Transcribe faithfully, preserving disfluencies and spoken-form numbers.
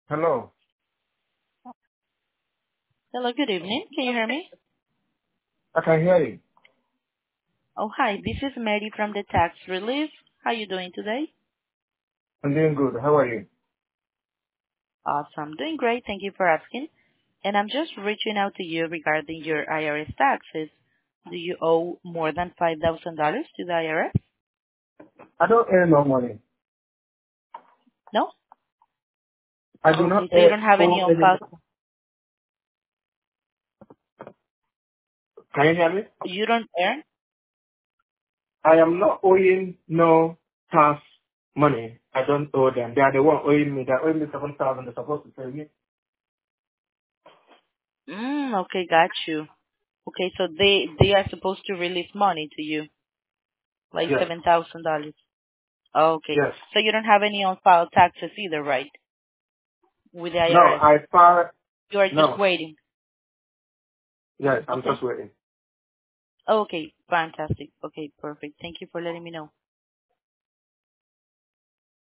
Hello. Hello, good evening. Can you hear me? I can hear you. Oh, hi. This is Mary from the Tax Relief. How are you doing today? I'm doing good. How are you? Awesome. Doing great. Thank you for asking. And I'm just reaching out to you regarding your I R S taxes. Do you owe more than five thousand dollars to the I R S? I don't earn no money. No? I do not Okay, so you earn, don't have any owe on any. file. Can you hear me? You don't earn? I am not owing no tax money. I don't owe them. They are the one owing me. They are owing me seven thousand. They're supposed to pay me. Mm, okay, got you. Okay, so they they are supposed to release money to you, like Yes. seven thousand dollars. Okay, Yes. so you don't have any on file taxes either, right? With the No, I R S. I filed. You are just No. waiting. Yes, I'm Okay. just waiting. Okay, fantastic. Okay, perfect. Thank you for letting me know.